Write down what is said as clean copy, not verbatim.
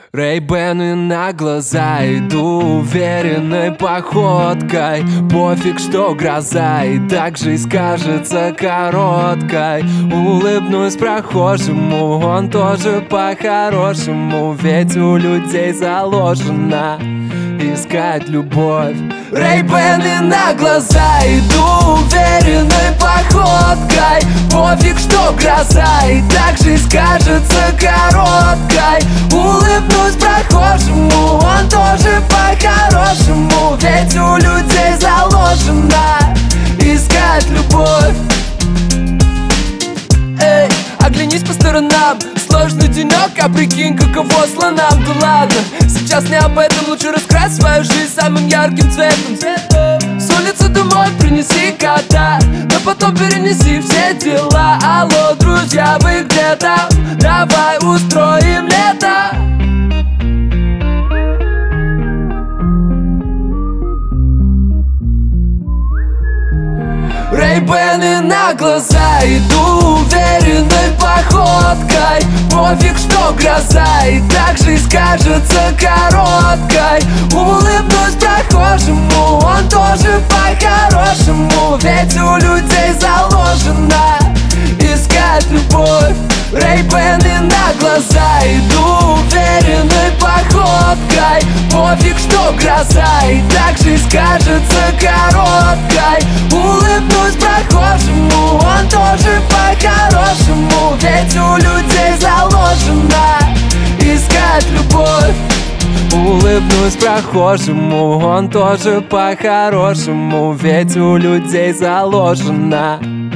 Рэй-бэны на глаза, иду уверенной походкой. Пофиг, что гроза, и так жизнь кажется короткой. Улыбнусь прохожему, он тоже по-хорошему, ведь у людей заложено искать любовь. Рэй-бэны на глаза, иду уверенной походкой. Пофиг, что гроза, и так жизнь кажется короткой. Улыбнусь прохожему, он тоже по-хорошему, ведь у людей заложено искать любовь. Эй, оглянись по сторонам, сложный денек, а прикинь, каково слонам. Да ладно, сейчас не об этом, лучше раскрась свою жизнь самым ярким цветом. С улицы домой принеси кота, но потом перенеси все дела. Алло, друзья, вы где там? Давай устроим лето. Рэй-бэны на глаза, иду уверенной походкой. Пофиг, что гроза, и так жизнь кажется короткой. Улыбнусь прохожему, он тоже по-хорошему, ведь у людей заложено искать любовь. Рэй-бэны на глаза, иду уверенной походкой. Пофиг, что гроза, и так жизнь кажется короткой. Улыбнусь прохожему, он тоже по-хорошему, ведь у людей заложено искать любовь. Улыбнусь прохожему, он тоже по-хорошему, ведь у людей заложено